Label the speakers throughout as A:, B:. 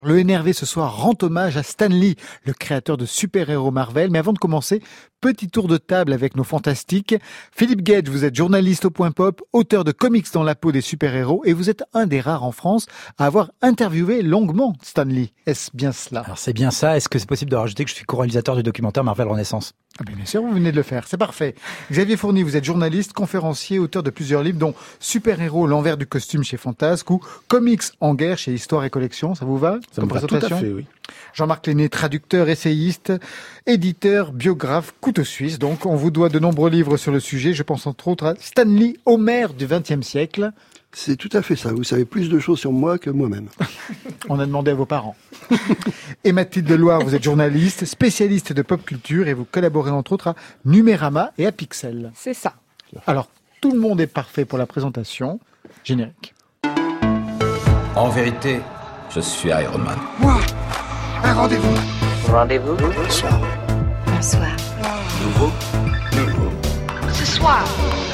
A: Le NRV ce soir rend hommage à Stan Lee, le créateur de super-héros Marvel. Mais avant de commencer, petit tour de table avec nos fantastiques. Philippe Gage, vous êtes journaliste au Point Pop, auteur de Comics dans la peau des super-héros et vous êtes un des rares en France à avoir interviewé longuement Stan Lee. Est-ce bien cela ?
B: Alors c'est bien ça. Est-ce que c'est possible de rajouter que je suis co-réalisateur du documentaire Marvel Renaissance ?
A: Bien sûr, vous venez de le faire, c'est parfait. Xavier Fourny, vous êtes journaliste, conférencier, auteur de plusieurs livres, dont Super-héros, l'envers du costume chez Fantasque ou Comics en guerre chez Histoire et Collection. Ça vous va ?
C: Ça me va tout à fait, oui.
A: Jean-Marc Lenné, traducteur, essayiste, éditeur, biographe, couteau suisse. Donc, on vous doit de nombreux livres sur le sujet. Je pense entre autres à Stan Lee, Homère du XXe siècle.
C: C'est tout à fait ça. Vous savez plus de choses sur moi que moi-même.
A: On a demandé à vos parents. Et Mathilde Deloire, vous êtes journaliste, spécialiste de pop culture et vous collaborez entre autres à Numérama et à Pixel.
D: C'est ça.
A: Alors, tout le monde est parfait pour la présentation. Générique.
E: En vérité, je suis Iron Man.
F: Moi, un rendez-vous.
G: Rendez-vous.
F: Bonsoir.
G: Bonsoir.
E: Nouveau.
F: Ce soir.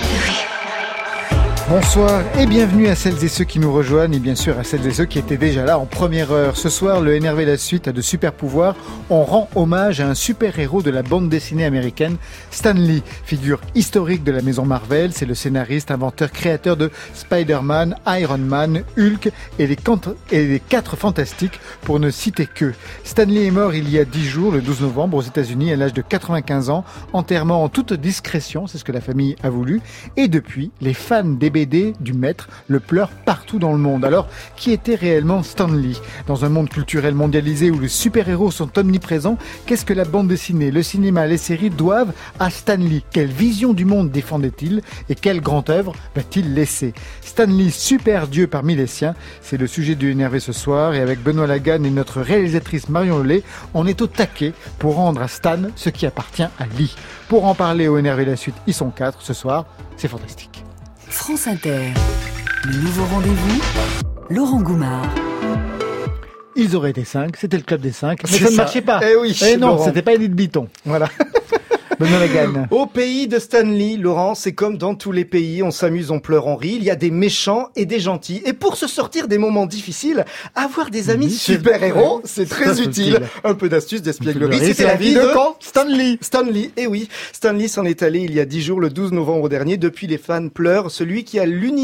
A: Bonsoir et bienvenue à celles et ceux qui nous rejoignent et bien sûr à celles et ceux qui étaient déjà là en première heure. Ce soir, le NRV La Suite a de super pouvoirs. On rend hommage à un super-héros de la bande dessinée américaine, Stan Lee, figure historique de la maison Marvel. C'est le scénariste, inventeur, créateur de Spider-Man, Iron Man, Hulk et les 4 Fantastiques pour ne citer que. Stan Lee est mort il y a 10 jours, le 12 novembre aux États-Unis à l'âge de 95 ans, enterrement en toute discrétion, c'est ce que la famille a voulu. Et depuis, les fans des BD du maître le pleurent partout dans le monde. Alors, qui était réellement Stan Lee ? Dans un monde culturel mondialisé où les super-héros sont omniprésents, qu'est-ce que la bande dessinée, le cinéma, les séries doivent à Stan Lee ? Quelle vision du monde défendait-il et quelle grande œuvre va-t-il laisser ? Stan Lee, super dieu parmi les siens, c'est le sujet du NRV ce soir et avec Benoît Lagan et notre réalisatrice Marion Lelay, on est au taquet pour rendre à Stan ce qui appartient à Lee. Pour en parler au NRV La Suite, ils sont 4 ce soir, c'est fantastique.
H: France Inter, le nouveau rendez-vous, Laurent Goumard.
A: Ils auraient été 5, c'était le club des 5, mais
I: C'est
A: ça ne
I: ça.
A: marchait pas.
I: Eh oui,
A: non,
I: Laurent.
A: c'était pas Edith Biton. Voilà. Benoît Lagan.
I: Au pays de Stan Lee, Laurent, c'est comme dans tous les pays, on s'amuse, on pleure, on rit. Il y a des méchants et des gentils. Et pour se sortir des moments difficiles, avoir des amis super-héros, c'est très utile. Un peu d'astuce, d'espièglerie. C'était la vie de
A: Stan Lee.
I: Stan Lee, eh oui. Stan Lee s'en est allé il y a 10 jours, le 12 novembre dernier. Depuis, les fans pleurent. Celui qui a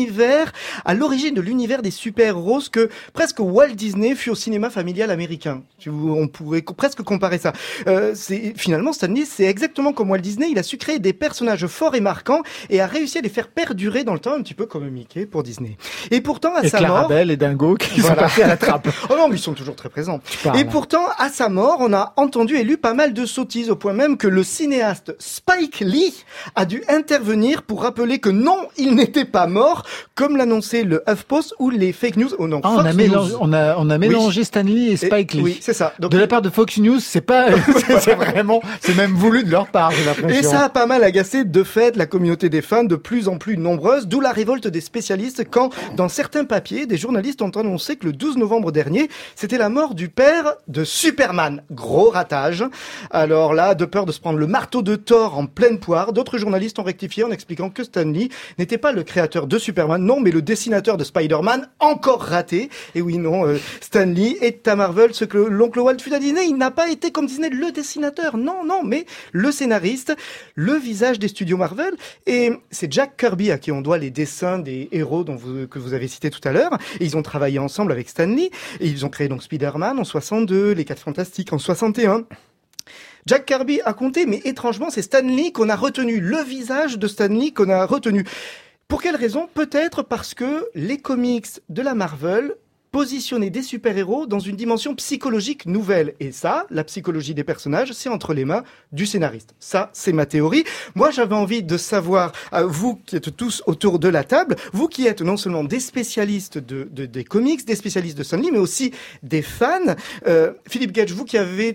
I: à l'origine de l'univers des super-héros, que presque Walt Disney fut au cinéma familial américain. On pourrait presque comparer ça. Finalement, Stan Lee, c'est exactement comme Walt Disney. Il a su créer des personnages forts et marquants et a réussi à les faire perdurer dans le temps, un petit peu comme Mickey pour Disney. Et pourtant, à sa mort...
A: Clarabelle et Dingo qui sont
I: Voilà.
A: passés à la trappe.
I: Oh non, mais ils sont toujours très présents.
A: parles.
I: Et pourtant, à sa mort, on a entendu et lu pas mal de sottises, au point même que le cinéaste Spike Lee a dû intervenir pour rappeler que non, il n'était pas mort, comme l'annonçait le HuffPost ou les fake news. Oh non,
A: Ah,
I: Fox News.
A: on a mélangé Stan Lee et Spike Lee.
I: Oui, c'est ça. Donc,
A: de la part de Fox News, c'est pas, c'est vraiment, c'est même voulu de leur part, j'ai l'impression.
I: et ça a pas mal agacé de fait la communauté des fans de plus en plus nombreuse, d'où la révolte des spécialistes quand, dans certains papiers, des journalistes ont annoncé que le 12 novembre dernier, c'était la mort du père de Superman. Gros ratage. Alors là, de peur de se prendre le marteau de Thor en pleine poire, d'autres journalistes ont rectifié en expliquant que Stan Lee n'était pas le créateur de Superman, non, mais le dessinateur de Spider-Man, encore raté. Et oui, non, Stan Lee est à Marvel ce que l'oncle Walt fut à Disney. Il n'a pas été comme Disney le dessinateur, non, mais le scénariste, le visage des studios Marvel. Et c'est Jack Kirby à qui on doit les dessins des héros que vous avez cités tout à l'heure. Et ils ont travaillé ensemble avec Stan Lee. Et ils ont créé donc Spider-Man en 62, les 4 Fantastiques en 61. Jack Kirby a compté, mais étrangement, c'est Stan Lee qu'on a retenu, le visage de Stan Lee qu'on a retenu. Pour quelle raison ? Peut-être parce que les comics de la Marvel positionner des super-héros dans une dimension psychologique nouvelle. Et ça, la psychologie des personnages, c'est entre les mains du scénariste. Ça, c'est ma théorie. Moi, j'avais envie de savoir, vous qui êtes tous autour de la table, vous qui êtes non seulement des spécialistes des comics, des spécialistes de Stan Lee, mais aussi des fans. Philippe Gage, vous qui avez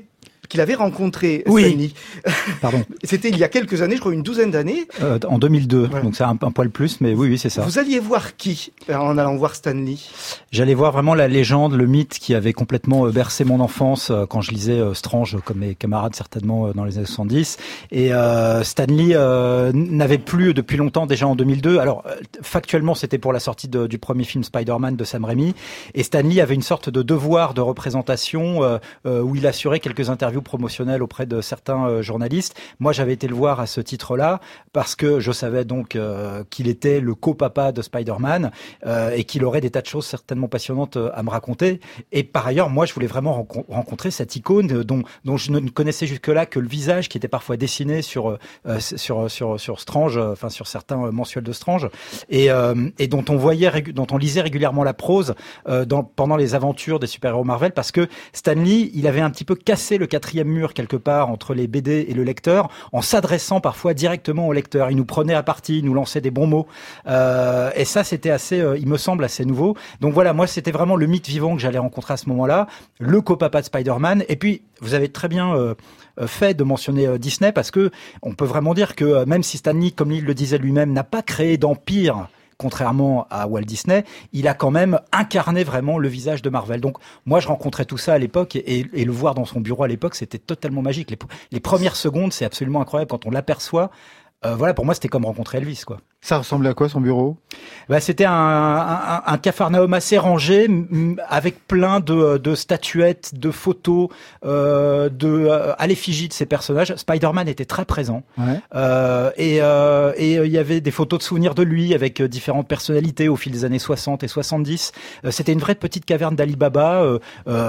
I: qu'il avait rencontré
B: Oui.
I: Stanley.
B: Pardon.
I: C'était il y a quelques années, je crois une douzaine d'années.
B: En 2002,
I: Ouais.
B: donc c'est un poil plus, mais oui, c'est ça.
I: Vous alliez voir qui en allant voir Stanley?
B: J'allais voir vraiment la légende, le mythe qui avait complètement bercé mon enfance quand je lisais Strange, comme mes camarades certainement dans les années 70. Et Stanley n'avait plus depuis longtemps, déjà en 2002. Alors factuellement, c'était pour la sortie du premier film Spider-Man de Sam Raimi. Et Stanley avait une sorte de devoir de représentation où il assurait quelques interviews promotionnelles auprès de certains journalistes. Moi, j'avais été le voir à ce titre-là parce que je savais donc qu'il était le co-papa de Spider-Man et qu'il aurait des tas de choses certainement passionnantes à me raconter. Et par ailleurs, moi, je voulais vraiment rencontrer cette icône dont je ne connaissais jusque-là que le visage qui était parfois dessiné sur Strange, enfin sur certains mensuels de Strange, et dont on lisait régulièrement la prose pendant les aventures des super-héros Marvel, parce que Stanley, il avait un petit peu cassé le 4e mur quelque part entre les BD et le lecteur, en s'adressant parfois directement au lecteur. Il nous prenait à partie, il nous lançait des bons mots, et ça c'était assez, il me semble, assez nouveau. Donc voilà, moi c'était vraiment le mythe vivant que j'allais rencontrer à ce moment-là, le co-papa de Spider-Man. Et puis vous avez très bien fait de mentionner Disney, parce que on peut vraiment dire que même si Stanley, comme il le disait lui-même, n'a pas créé d'empire, contrairement à Walt Disney, il a quand même incarné vraiment le visage de Marvel. Donc moi, je rencontrais tout ça à l'époque, et le voir dans son bureau à l'époque, c'était totalement magique. Les premières secondes, c'est absolument incroyable quand on l'aperçoit. Voilà, pour moi, c'était comme rencontrer Elvis, quoi.
A: Ça ressemblait à quoi, son bureau?
B: C'était un capharnaüm assez rangé, avec plein de statuettes, de photos, à l'effigie de ces personnages. Spider-Man était très présent.
A: Ouais.
B: Et il y avait des photos de souvenirs de lui avec différentes personnalités au fil des années 60 et 70. C'était une vraie petite caverne d'Ali Baba.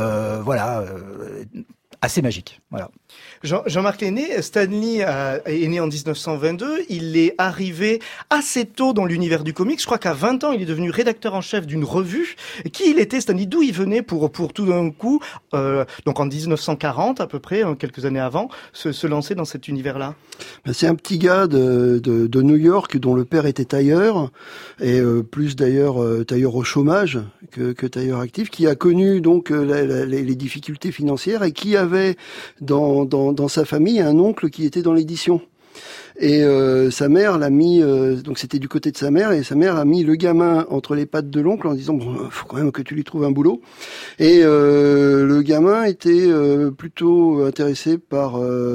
B: Assez magique, voilà.
I: Jean-Marc Lenné, Stanley est né en 1922. Il est arrivé assez tôt dans l'univers du comics. Je crois qu'à 20 ans, il est devenu rédacteur en chef d'une revue. Qui il était, Stanley? D'où il venait pour tout d'un coup, donc en 1940 à peu près, quelques années avant, se lancer dans cet univers-là?
C: C'est un petit gars de New York dont le père était tailleur, et plus d'ailleurs tailleur au chômage que tailleur actif, qui a connu donc les difficultés financières et qui avait dans sa famille un oncle qui était dans l'édition. Et sa mère l'a mis, donc c'était du côté de sa mère, et sa mère a mis le gamin entre les pattes de l'oncle en disant bon, faut quand même que tu lui trouves un boulot. Et le gamin était plutôt intéressé par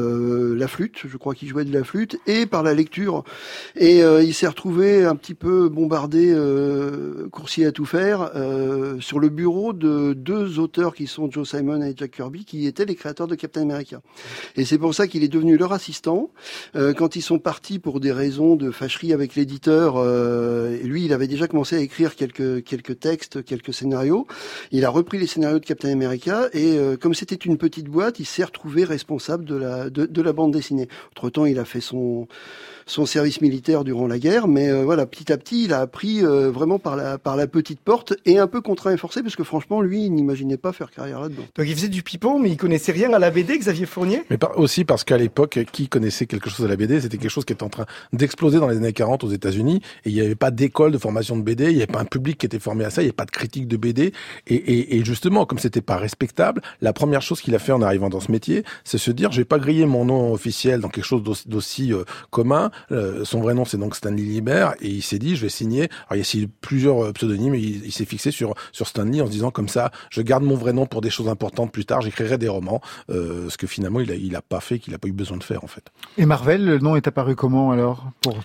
C: la flûte, je crois qu'il jouait de la flûte, et par la lecture. Et il s'est retrouvé un petit peu bombardé, coursier à tout faire, sur le bureau de deux auteurs qui sont Joe Simon et Jack Kirby, qui étaient les créateurs de Captain America. Et c'est pour ça qu'il est devenu leur assistant. Quand ils sont partis pour des raisons de fâcherie avec l'éditeur, et lui, il avait déjà commencé à écrire quelques textes, quelques scénarios. Il a repris les scénarios de Captain America, et comme c'était une petite boîte, il s'est retrouvé responsable de la bande dessinée. Entre-temps, il a fait son service militaire durant la guerre, mais voilà, petit à petit, il a appris vraiment par la petite porte, et un peu contraint et forcé, parce que franchement, lui, il n'imaginait pas faire carrière là-dedans.
I: Donc il faisait du pipeau, mais il connaissait rien à la BD, Xavier Fournier?
D: Mais aussi parce qu'à l'époque, qui connaissait quelque chose à la BD, c'était quelque chose qui était en train d'exploser dans les années 40 aux États-Unis, et il n'y avait pas d'école de formation de BD, il n'y avait pas un public qui était formé à ça, il n'y avait pas de critique de BD, et justement, comme c'était pas respectable, la première chose qu'il a fait en arrivant dans ce métier, c'est se dire, je vais pas griller mon nom officiel dans quelque chose d'aussi commun. Son vrai nom, c'est donc Stanley Lieber, et il s'est dit, je vais signer. Alors, il y a signé plusieurs pseudonymes, mais il s'est fixé sur Stanley en se disant, comme ça, je garde mon vrai nom pour des choses importantes plus tard, j'écrirai des romans, ce que finalement, il a pas fait, qu'il a pas eu besoin de faire, en fait.
A: Et Marvel, le nom est apparu comment, alors, pour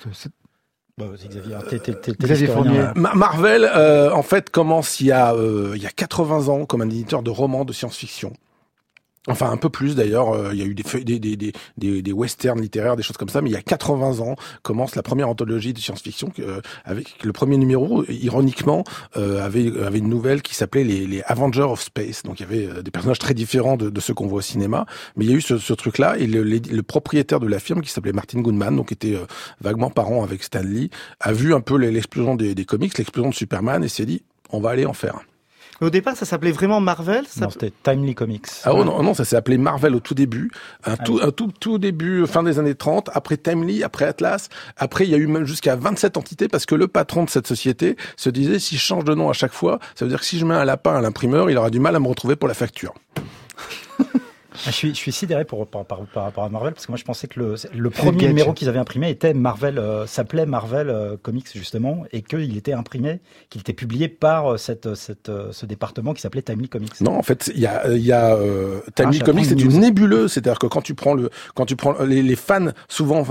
B: Xavier
A: Fournier.
D: Marvel, en fait, commence il y a 80 ans comme un éditeur de romans de science-fiction. Enfin, un peu plus d'ailleurs, il y a eu des westerns littéraires, des choses comme ça, mais il y a 80 ans commence la première anthologie de science-fiction avec le premier numéro, ironiquement, avait une nouvelle qui s'appelait les Avengers of Space. Donc il y avait des personnages très différents de ceux qu'on voit au cinéma, mais il y a eu ce truc-là, et le propriétaire de la firme, qui s'appelait Martin Goodman, donc était vaguement parent avec Stan Lee, a vu un peu l'explosion des comics, l'explosion de Superman, et s'est dit, on va aller en faire.
I: Mais au départ, ça s'appelait vraiment Marvel?
B: Non, c'était Timely Comics.
D: Ah non, ça s'est appelé Marvel au tout début. Un tout début, fin des années 30, après Timely, après Atlas. Après, il y a eu même jusqu'à 27 entités, parce que le patron de cette société se disait, si je change de nom à chaque fois, ça veut dire que si je mets un lapin à l'imprimeur, il aura du mal à me retrouver pour la facture.
B: Je suis sidéré par rapport à Marvel, parce que moi je pensais que le premier numéro qu'ils avaient imprimé était Marvel, s'appelait Marvel Comics justement, et qu'il était imprimé, qu'il était publié par ce département qui s'appelait Timely Comics.
D: Non, en fait, il y a Timely Comics, c'est une nébuleuse, c'est-à-dire que quand tu prends les fans, souvent,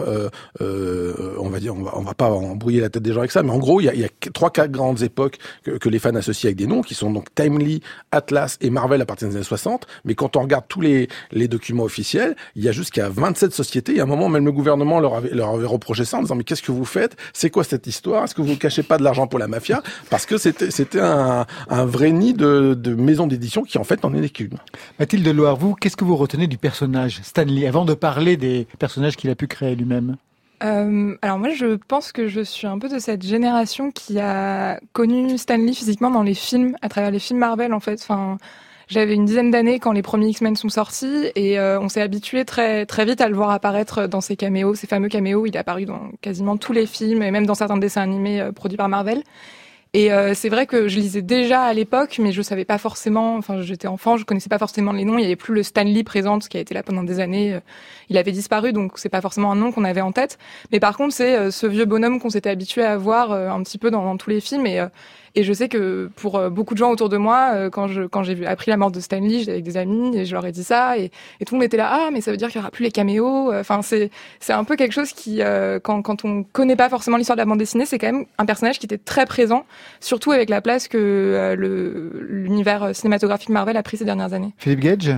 D: on va dire, on va pas embrouiller la tête des gens avec ça, mais en gros, il y a 3-4 grandes époques que les fans associent avec des noms, qui sont donc Timely, Atlas et Marvel à partir des années 60, mais quand on regarde tous les documents officiels, il y a jusqu'à 27 sociétés, et à un moment, même le gouvernement leur avait reproché ça en disant, mais qu'est-ce que vous faites? C'est quoi cette histoire? Est-ce que vous ne cachez pas de l'argent pour la mafia? Parce que c'était un vrai nid de maisons d'édition qui en fait n'en est qu'une.
A: Mathilde Loire, vous, qu'est-ce que vous retenez du personnage Stan Lee, avant de parler des personnages qu'il a pu créer lui-même?
J: Alors moi, je pense que je suis un peu de cette génération qui a connu Stan Lee physiquement dans les films, à travers les films Marvel en fait. Enfin, j'avais une dizaine d'années quand les premiers X-Men sont sortis et on s'est habitué très très vite à le voir apparaître dans ses caméos, ces fameux caméos. Il est apparu dans quasiment tous les films et même dans certains dessins animés produits par Marvel. Et c'est vrai que je lisais déjà à l'époque, mais je savais pas forcément. Enfin, j'étais enfant, je connaissais pas forcément les noms. Il y avait plus le Stan Lee présent, qui a été là pendant des années. Il avait disparu, donc c'est pas forcément un nom qu'on avait en tête. Mais par contre, c'est ce vieux bonhomme qu'on s'était habitué à voir un petit peu dans tous les films. Et je sais que pour beaucoup de gens autour de moi, quand j'ai appris la mort de Stan Lee, j'étais avec des amis et je leur ai dit ça, et tout le monde était là, ah mais ça veut dire qu'il y aura plus les caméos. Enfin c'est un peu quelque chose qui quand on connaît pas forcément l'histoire de la bande dessinée, c'est quand même un personnage qui était très présent, surtout avec la place que l'univers cinématographique Marvel a pris ces dernières années.
A: Philippe Gage?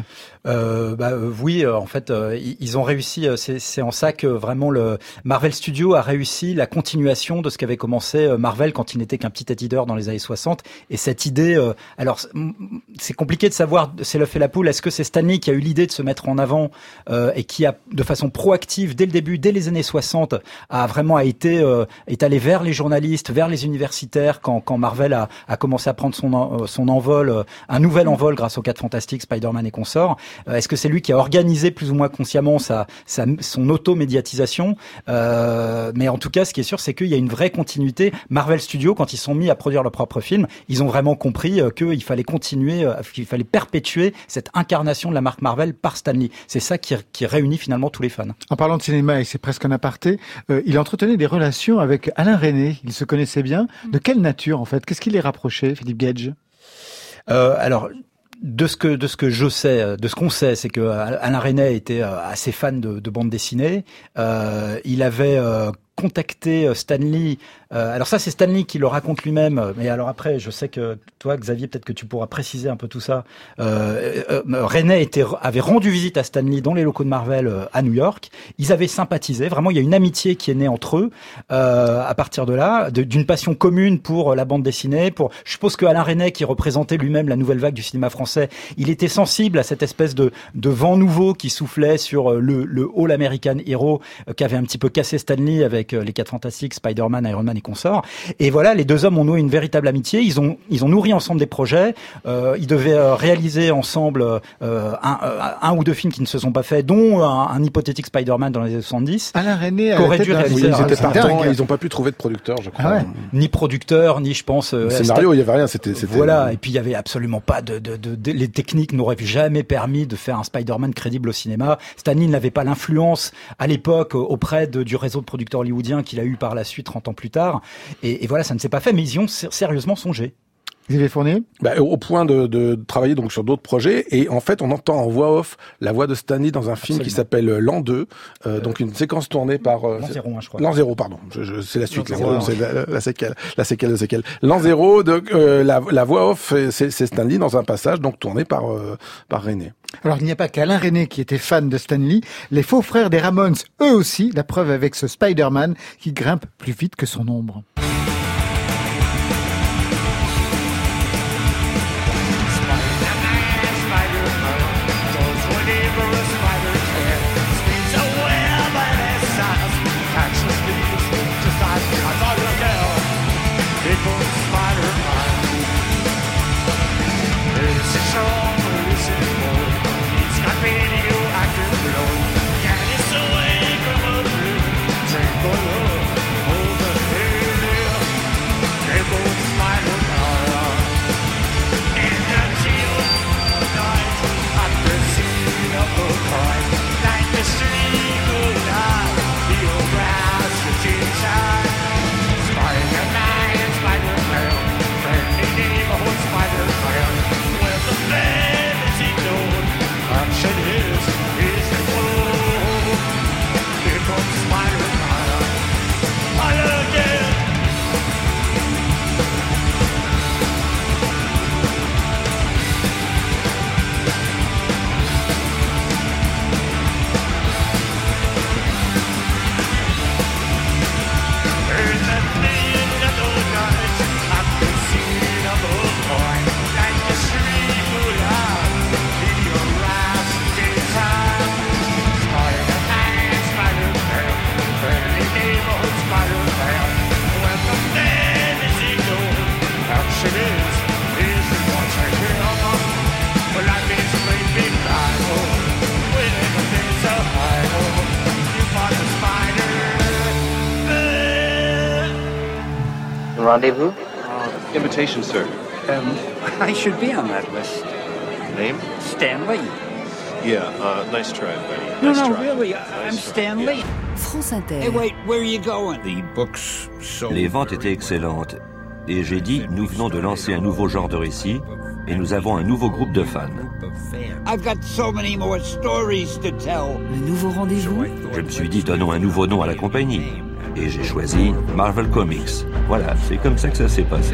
B: Oui, en fait, ils ont réussi. C'est en ça que vraiment le Marvel Studios a réussi la continuation de ce qu'avait commencé Marvel quand il n'était qu'un petit éditeur dans les années 60. Et cette idée, alors c'est compliqué de savoir, c'est l'œuf et la poule. Est-ce que c'est Stan Lee qui a eu l'idée de se mettre en avant et qui a, de façon proactive, dès le début, dès les années 60, est allé vers les journalistes, vers les universitaires quand Marvel a commencé à prendre son envol, un nouvel envol grâce aux 4 Fantastiques, Spider-Man et consorts. Est-ce que c'est lui qui a organisé plus ou moins consciemment son auto-médiatisation? Mais en tout cas, ce qui est sûr, c'est qu'il y a une vraie continuité. Marvel Studios, quand ils sont mis à produire leurs propres films, ils ont vraiment compris qu'il fallait continuer, qu'il fallait perpétuer cette incarnation de la marque Marvel par Stan Lee. C'est ça qui réunit finalement tous les fans.
A: En parlant de cinéma, et c'est presque un aparté, il entretenait des relations avec Alain Resnais. Ils se connaissaient bien. De quelle nature, en fait? Qu'est-ce qui les rapprochait, Philippe Gage?
B: Alors, de ce que je sais, de ce qu'on sait, c'est que Alain Resnais était assez fan de bande dessinée. Il avait contacté Stan Lee. Alors ça, c'est Stan Lee qui le raconte lui-même. Mais alors après, je sais que toi, Xavier, peut-être que tu pourras préciser un peu tout ça. Resnais avait rendu visite à Stan Lee dans les locaux de Marvel à New York. Ils avaient sympathisé. Vraiment, il y a une amitié qui est née entre eux à partir de là, d'une passion commune pour la bande dessinée. Je suppose que Alain Resnais, qui représentait lui-même la nouvelle vague du cinéma français, il était sensible à cette espèce de vent nouveau qui soufflait sur le All American Hero qui avait un petit peu cassé Stan Lee avec les 4 Fantastiques, Spider-Man, Iron Man et consorts. Et voilà, les deux hommes ont noué une véritable amitié. Ils ont nourri ensemble des projets. Ils devaient réaliser ensemble un ou deux films qui ne se sont pas faits, dont un hypothétique Spider-Man dans les années 70.
A: Alain Resnais
B: qu'aurait dû réaliser.
D: Ils étaient partants, ils n'ont pas pu trouver de producteur, je crois.
A: Ah ouais.
B: Ni producteur, ni je pense.
D: Scénario, il n'y avait rien. C'était.
B: Voilà. Et puis il y avait absolument pas les techniques n'auraient jamais permis de faire un Spider-Man crédible au cinéma. Stan Lee n'avait pas l'influence à l'époque auprès du réseau de producteurs hollywoodiens qu'il a eu par la suite 30 ans plus tard. Et voilà, ça ne s'est pas fait, mais ils y ont sérieusement songé.
A: Xavier Fournier?
D: Au point de travailler donc sur d'autres projets, et en fait on entend en voix off la voix de Stan Lee dans un film qui s'appelle L'An 2, donc une séquence tournée par
B: L'An 0, je crois.
D: L'An 0, pardon. C'est la suite. L'An 0, c'est la séquelle de séquelle. L'An 0, donc la voix off, c'est Stan Lee dans un passage donc tourné par Resnais.
A: Alors, il n'y a pas qu'Alain Resnais qui était fan de Stan Lee. Les faux frères des Ramones, eux aussi, la preuve avec ce Spider-Man qui grimpe plus vite que son ombre.
G: rendez-vous?
K: Invitation, sir.
L: I should be on that list.
K: Name?
L: Stanley.
K: Yeah, nice try, buddy.
L: No,
K: Nice
L: no,
K: try.
L: really, I'm Stanley.
H: France Inter.
L: Hey, wait, where are you going?
M: Les ventes étaient excellentes. Et j'ai dit, nous venons de lancer un nouveau genre de récit et nous avons un nouveau groupe de fans.
L: I've got so many more stories to tell.
H: Le nouveau rendez-vous.
M: Je me suis dit, donnons un nouveau nom à la compagnie. Et j'ai choisi Marvel Comics. Voilà, c'est comme ça que ça s'est passé.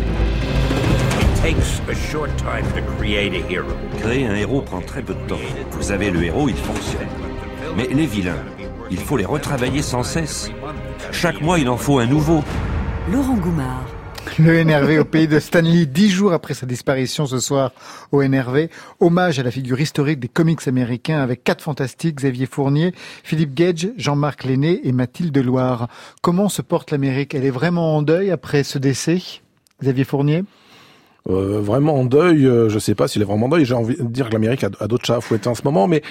M: Créer un héros prend très peu de temps. Vous avez le héros, il fonctionne. Mais les vilains, il faut les retravailler sans cesse. Chaque mois, il en faut un nouveau.
H: Laurent Goumard.
A: Le NRV au pays de Stanley, 10 jours après sa disparition ce soir au NRV. Hommage à la figure historique des comics américains avec 4 fantastiques, Xavier Fournier, Philippe Gage, Jean-Marc Lenné et Mathilde Loire. Comment se porte l'Amérique? Elle est vraiment en deuil après ce décès, Xavier Fournier?
D: Vraiment en deuil, je sais pas s'il est vraiment en deuil. J'ai envie de dire que l'Amérique a d'autres chats à fouetter en ce moment, mais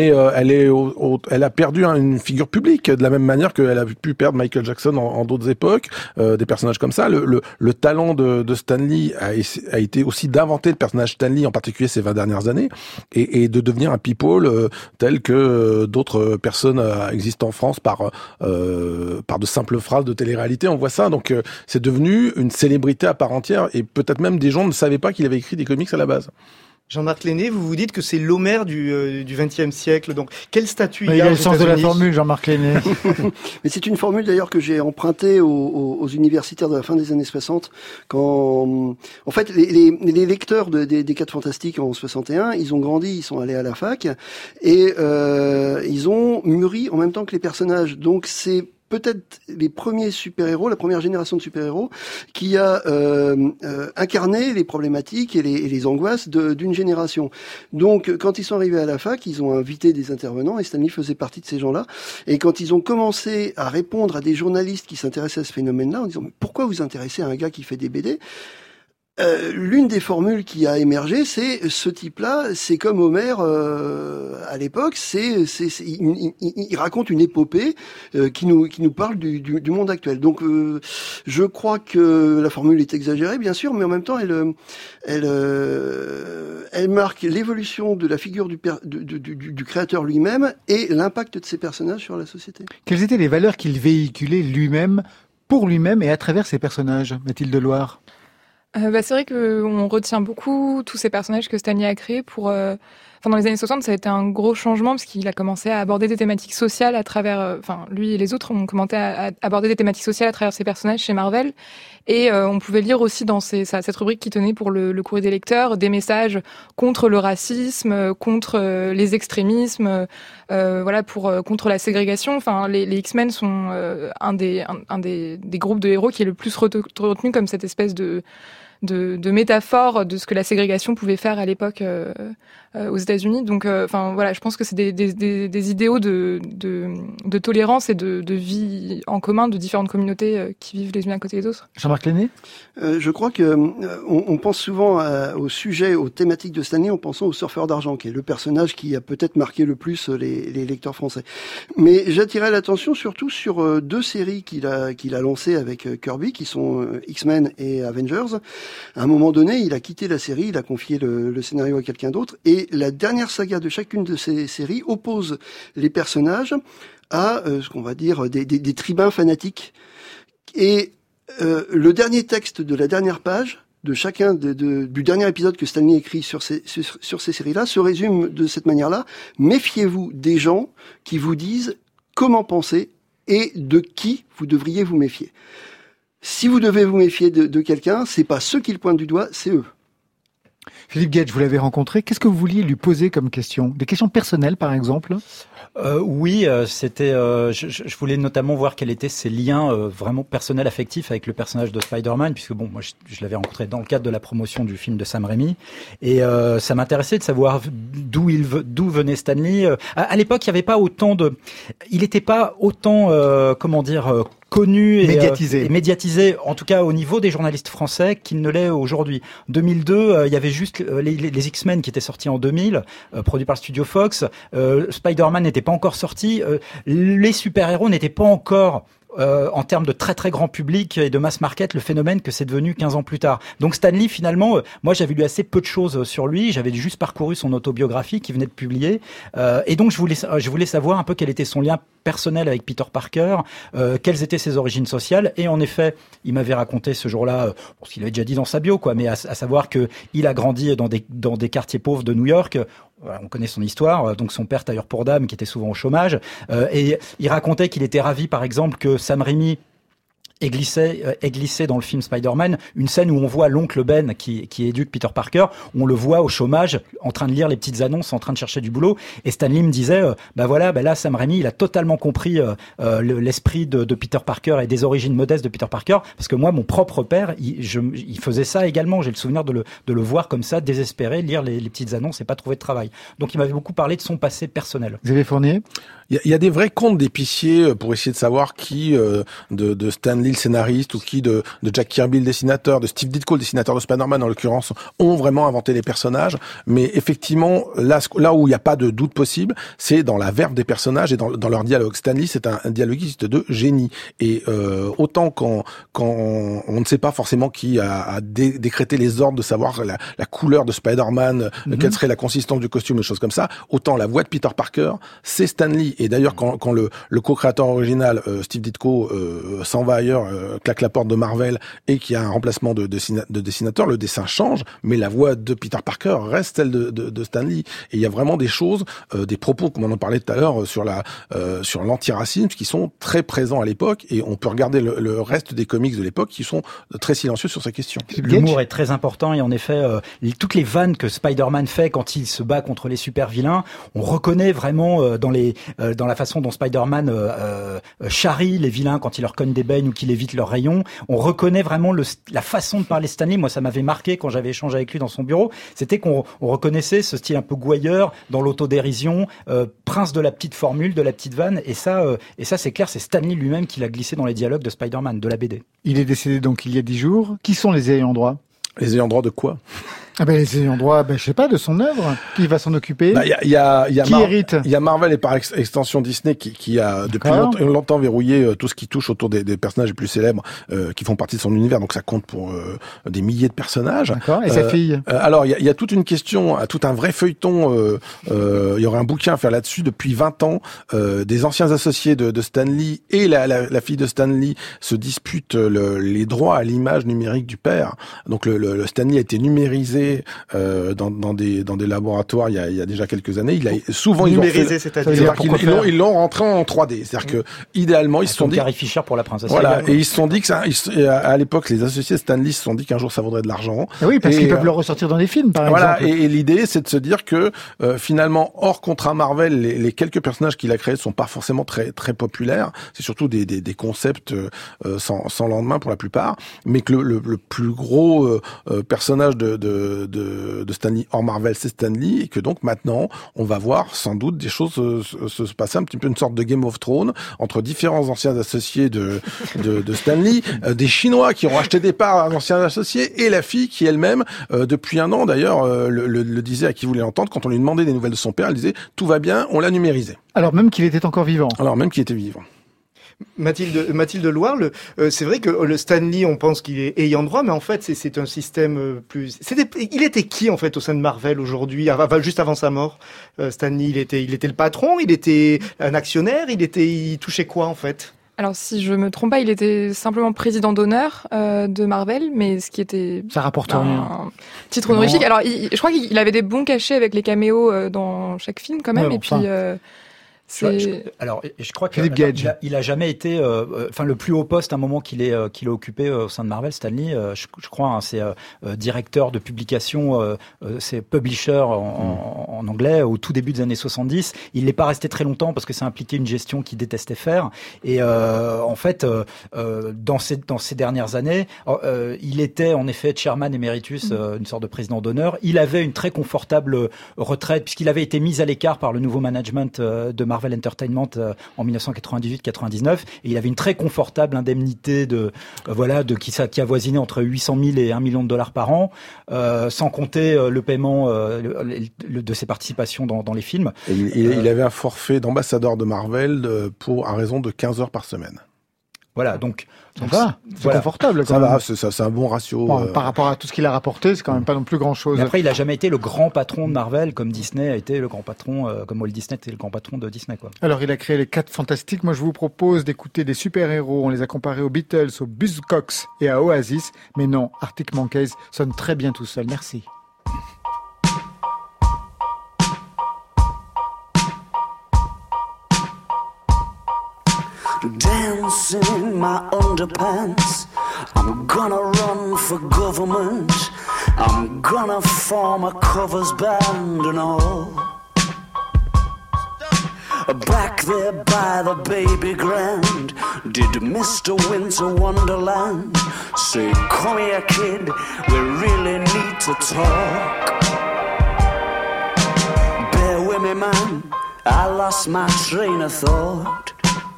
D: elle a perdu une figure publique de la même manière qu'elle a pu perdre Michael Jackson en d'autres époques, des personnages comme ça. Le talent de Stanley a été aussi d'inventer le personnage Stanley, en particulier ces 20 dernières années, et de devenir un people tel que d'autres personnes existent en France par de simples phrases de télé-réalité. On voit ça, donc c'est devenu une célébrité à part entière, et peut-être même des gens ne savaient pas qu'il avait écrit des comics à la base.
I: Jean-Marc Lenné, vous vous dites que c'est l'Homère du XXe siècle. Donc, quel statut
A: il a le sens de la formule, Jean-Marc Lenné.
C: Mais c'est une formule d'ailleurs que j'ai empruntée aux universitaires de la fin des années 60. Quand, en fait, les lecteurs des 4 Fantastiques en 61, ils ont grandi, ils sont allés à la fac et ils ont mûri en même temps que les personnages. Donc c'est peut-être les premiers super-héros, la première génération de super-héros qui a incarné les problématiques et les angoisses d'une génération. Donc, quand ils sont arrivés à la fac, ils ont invité des intervenants, et Stanley faisait partie de ces gens-là. Et quand ils ont commencé à répondre à des journalistes qui s'intéressaient à ce phénomène-là, en disant « Mais pourquoi vous intéressez à un gars qui fait des BD ?» L'une des formules qui a émergé, c'est ce type-là, c'est comme Homère à l'époque, il raconte une épopée qui nous parle du monde actuel. Donc, je crois que la formule est exagérée, bien sûr, mais en même temps, elle marque l'évolution de la figure du créateur lui-même et l'impact de ses personnages sur la société.
A: Quelles étaient les valeurs qu'il véhiculait lui-même, pour lui-même et à travers ses personnages, Mathilde Loire?
J: C'est vrai qu'on retient beaucoup tous ces personnages que Stanley a créés pour... dans les années 60, ça a été un gros changement parce qu'il a commencé à aborder des thématiques sociales à travers... lui et les autres ont commencé à aborder des thématiques sociales à travers ses personnages chez Marvel. Et on pouvait lire aussi dans cette rubrique qui tenait pour le courrier des lecteurs des messages contre le racisme, contre les extrémismes, contre la ségrégation. Enfin, les X-Men sont un des groupes de héros qui est le plus retenu comme cette espèce de métaphore de ce que la ségrégation pouvait faire à l'époque aux États-Unis. Donc, je pense que c'est des idéaux de tolérance et de vie en commun de différentes communautés qui vivent les unes à côté des autres.
A: Jean-Marc Lenné ?
C: Je crois que on pense souvent au sujet, aux thématiques de Stanley en pensant au surfeur d'argent, qui est le personnage qui a peut-être marqué le plus les lecteurs français. Mais j'attirais l'attention surtout sur 2 séries qu'il a lancées avec Kirby, qui sont X-Men et Avengers. À un moment donné, il a quitté la série, il a confié le scénario à quelqu'un d'autre, et la dernière saga de chacune de ces séries oppose les personnages à ce qu'on va dire des tribuns fanatiques. Et le dernier texte de la dernière page de chacun du dernier épisode que Stanley écrit sur ces séries-là se résume de cette manière-là: méfiez-vous des gens qui vous disent comment penser et de qui vous devriez vous méfier. Si vous devez vous méfier de quelqu'un, c'est pas ceux qui le pointent du doigt, c'est eux.
A: Philippe Gage, vous l'avez rencontré. Qu'est-ce que vous vouliez lui poser comme question? Des questions personnelles, par exemple?
B: Oui, c'était. Je voulais notamment voir quels étaient ses liens vraiment personnels, affectifs avec le personnage de Spider-Man, puisque bon, moi, je l'avais rencontré dans le cadre de la promotion du film de Sam Raimi, et ça m'intéressait de savoir d'où venait Stanley. À l'époque, il n'y avait pas autant il n'était pas autant, connu et médiatisé, en tout cas au niveau des journalistes français, qu'il ne l'est aujourd'hui. 2002, il y avait juste les X-Men qui étaient sortis en 2000, produits par le studio Fox. Spider-Man n'était pas encore sorti. Les super-héros n'étaient pas encore en termes de très très grand public et de mass market le phénomène que c'est devenu 15 ans plus tard. Donc Stan Lee, finalement, moi j'avais lu assez peu de choses sur lui, j'avais juste parcouru son autobiographie qui venait de publier, et donc je voulais savoir un peu quel était son lien personnel avec Peter Parker, quelles étaient ses origines sociales, et en effet, il m'avait raconté ce jour-là, ce qu'il avait déjà dit dans sa bio, mais à savoir que il a grandi dans des quartiers pauvres de New York. On connaît son histoire, donc son père tailleur pour dames qui était souvent au chômage, et il racontait qu'il était ravi par exemple que Sam Raimi ait glissé dans le film Spider-Man une scène où on voit l'oncle Ben qui éduque Peter Parker, on le voit au chômage en train de lire les petites annonces, en train de chercher du boulot, et Stan Lee me disait là Sam Raimi il a totalement compris l'esprit de Peter Parker et des origines modestes de Peter Parker, parce que moi mon propre père il faisait ça également, j'ai le souvenir de le voir comme ça, désespéré, lire les petites annonces et pas trouver de travail. Donc il m'avait beaucoup parlé de son passé personnel.
A: Xavier Fournier?
D: Il y a des vrais comptes d'épiciers pour essayer de savoir qui de Stan Lee le scénariste ou qui de Jack Kirby le dessinateur, de Steve Ditko le dessinateur de Spider-Man en l'occurrence, ont vraiment inventé les personnages. Mais effectivement, là où il n'y a pas de doute possible, c'est dans la verve des personnages et dans leur dialogue. Stan Lee, c'est un dialoguiste de génie. Et autant quand on ne sait pas forcément qui a décrété les ordres de savoir la couleur de Spider-Man, quelle serait la consistance du costume, des choses comme ça, autant la voix de Peter Parker, c'est Stan Lee. Et d'ailleurs, quand le co-créateur original, Steve Ditko, s'en va ailleurs, claque la porte de Marvel et qu'il y a un remplacement de dessinateur, le dessin change, mais la voix de Peter Parker reste celle de Stan Lee. Et il y a vraiment des choses, des propos, comme on en parlait tout à l'heure, sur l'antiracisme, qui sont très présents à l'époque, et on peut regarder le reste des comics de l'époque qui sont très silencieux sur ces questions.
B: L'humour est très important, et en effet, toutes les vannes que Spider-Man fait quand il se bat contre les super-vilains, on reconnaît vraiment dans la façon dont Spider-Man charrie les vilains quand il leur cogne des beignes ou qu'il évite leurs rayons. On reconnaît vraiment la façon de parler Stan Lee. Moi, ça m'avait marqué quand j'avais échangé avec lui dans son bureau. C'était qu'on reconnaissait ce style un peu gouailleur, dans l'autodérision, prince de la petite formule, de la petite vanne. Et ça, c'est clair, c'est Stan Lee lui-même qui l'a glissé dans les dialogues de Spider-Man, de la BD.
A: Il est décédé donc il y a 10 jours. Qui sont les ayants droit?
D: Les ayants droit de quoi?
A: Les ayants droit, je sais pas, de son œuvre. Qui va s'en occuper?
D: Il y a
A: qui hérite?
D: Il y a Marvel et par extension Disney qui a depuis longtemps verrouillé tout ce qui touche autour des personnages les plus célèbres qui font partie de son univers. Donc ça compte pour des milliers de personnages.
A: D'accord. Et sa fille?
D: Alors il y a toute une question, tout un vrai feuilleton. Il y aurait un bouquin à faire là-dessus depuis 20 ans. Des anciens associés de Stan Lee et la fille de Stan Lee se disputent les droits à l'image numérique du père. Donc le Stan Lee a été numérisé dans des laboratoires il y a déjà quelques années. Il a souvent
I: numérisé, c'est-à-dire
D: ils l'ont rentré en 3D. C'est-à-dire que idéalement ils se sont dit
B: Carrie Fisher pour la princesse.
D: Voilà, et ils se sont dit que à l'époque les associés de Stan Lee se sont dit qu'un jour ça vaudrait de l'argent.
A: Oui, parce qu'ils peuvent le ressortir dans des films par exemple.
D: Et l'idée c'est de se dire que finalement hors contrat Marvel, les quelques personnages qu'il a créés sont pas forcément très très populaires. C'est surtout des concepts sans lendemain pour la plupart, mais que le plus gros personnage de Stan Lee hors Marvel, c'est Stan Lee, et que donc maintenant on va voir sans doute des choses se passer, un petit peu une sorte de Game of Thrones entre différents anciens associés de Stan Lee, des Chinois qui ont acheté des parts à anciens associés, et la fille qui elle-même depuis un an d'ailleurs le disait à qui voulait l'entendre, quand on lui demandait des nouvelles de son père, elle disait tout va bien, on l'a numérisé.
A: Alors même qu'il était encore vivant.
D: Alors même qu'il était vivant.
I: Mathilde Loire, c'est vrai que le Stan Lee, on pense qu'il est ayant droit, mais en fait, c'est un système plus. Il était qui en fait au sein de Marvel aujourd'hui, juste avant sa mort? Stan Lee, il était le patron, il était un actionnaire, il touchait quoi en fait?
J: Alors, si je me trompe pas, il était simplement président d'honneur de Marvel, mais ce qui était
A: ça rapporte rien.
J: Un titre honorifique. Alors, je crois qu'il avait des bons cachets avec les caméos dans chaque film quand même, et puis.
B: Je crois qu'il a jamais été, le plus haut poste à un moment qu'il a occupé au sein de Marvel, Stan Lee, je crois, c'est directeur de publication, c'est publisher en anglais au tout début des années 70. Il n'est pas resté très longtemps parce que ça impliquait une gestion qu'il détestait faire. Et en fait, dans ces dernières années, il était en effet chairman emeritus, une sorte de président d'honneur. Il avait une très confortable retraite puisqu'il avait été mis à l'écart par le nouveau management de Marvel Entertainment en 1998-99, et il avait une très confortable indemnité qui avoisinait entre 800 000 et 1 million de dollars par an, sans compter le paiement de ses participations dans les films.
D: Il avait un forfait d'ambassadeur de Marvel à raison de 15 heures par semaine.
B: Voilà, donc
A: ça va, c'est
B: voilà.
A: confortable. Quand
D: Ça
A: même.
D: va, c'est un bon ratio.
A: Bon, par rapport à tout ce qu'il a rapporté, c'est quand même pas non plus grand-chose.
B: Mais après, il a jamais été le grand patron de Marvel, comme Disney a été le grand patron, comme Walt Disney était le grand patron de Disney, quoi.
A: Alors, il a créé les 4 Fantastiques. Moi, je vous propose d'écouter des super-héros. On les a comparés aux Beatles, aux Buzzcocks et à Oasis. Mais non, Arctic Monkeys sonne très bien tout seul. Merci.
N: Dancing in my underpants, I'm gonna run for government, I'm gonna form a covers band and all. Back there by the baby grand, did Mr. Winter Wonderland say, come here kid, we really need to talk. Bear with me man, I lost my train of thought.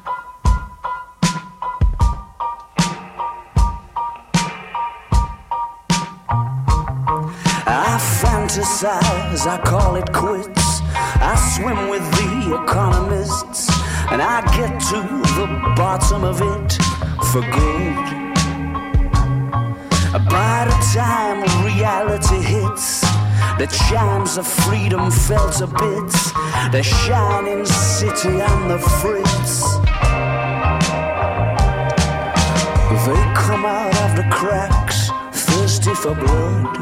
N: I fantasize, I call it quits. I swim with the economists, and I get to the bottom of it for good. By the time reality hits, the chimes of freedom fell to bits, the shining city and the fritz. They come out of the cracks, thirsty for blood.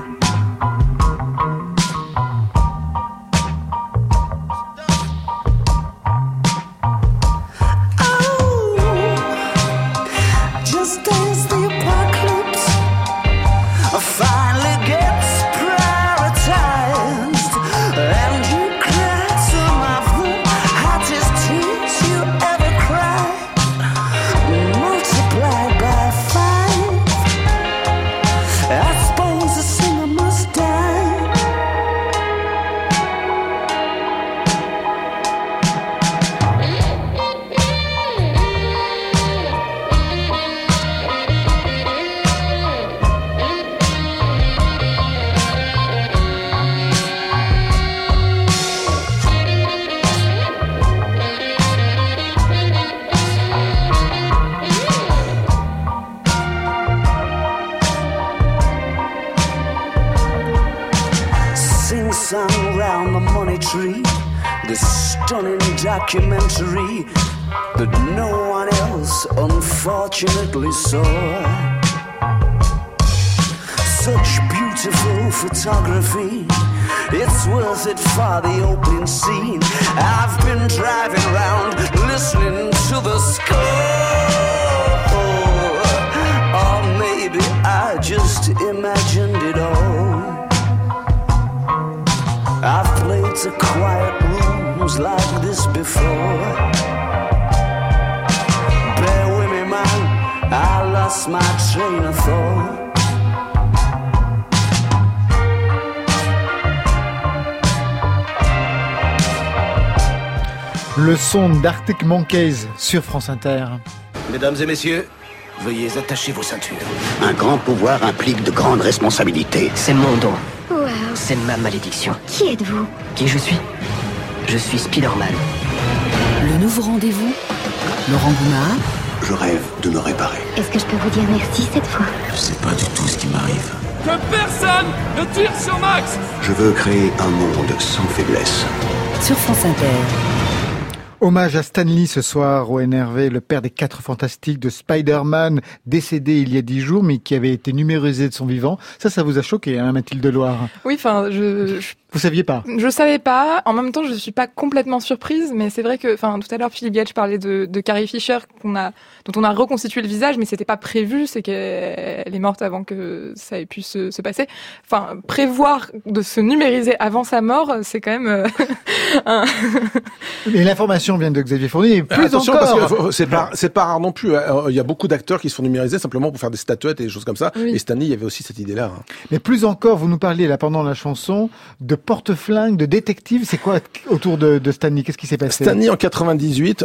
N: Documentary that no one else unfortunately saw. Such beautiful photography, it's worth it for the opening scene. I've been driving around listening to the score, or maybe I just imagined it all. I've played to quiet rooms like this before. Bear with me man, I lost my train of thought.
A: Le son d'Arctic Monkeys sur France Inter.
O: Mesdames et messieurs, veuillez attacher vos ceintures.
P: Un grand pouvoir implique de grandes responsabilités.
Q: C'est mon don.
R: Wow.
Q: C'est ma malédiction.
R: Qui êtes-vous?
Q: Qui je suis? Je suis Spider-Man.
H: Le nouveau rendez-vous, Laurent Goumard.
P: Je rêve de me réparer.
R: Est-ce que je peux vous dire merci cette fois?
P: Je sais pas du tout ce qui m'arrive.
S: Que personne ne tire sur Max!
P: Je veux créer un monde sans faiblesse.
H: Sur France Inter.
A: Hommage à Stan Lee ce soir au NRV, le père des 4 Fantastiques de Spider-Man, décédé il y a 10 jours, mais qui avait été numérisé de son vivant. Ça vous a choqué, hein, Mathilde Loire?
J: Oui, enfin,
A: Vous saviez pas?
J: Je savais pas. En même temps, je suis pas complètement surprise, mais c'est vrai que, enfin, tout à l'heure, Philippe Gage parlait de Carrie Fisher dont on a reconstitué le visage, mais c'était pas prévu. C'est qu'elle est morte avant que ça ait pu se passer. Enfin, prévoir de se numériser avant sa mort, c'est quand même
A: Et l'information vient de Xavier Fournier. Et plus
D: attention,
A: encore.
D: parce que c'est pas rare non plus. Il y a beaucoup d'acteurs qui se font numériser simplement pour faire des statuettes et des choses comme ça.
J: Oui.
D: Et Stan Lee, il y avait aussi cette idée-là.
A: Mais plus encore, vous nous parliez là pendant la chanson de porte-flingue, de détective. C'est quoi autour de Stan Lee? Qu'est-ce qui s'est passé?
D: Stan Lee en 98,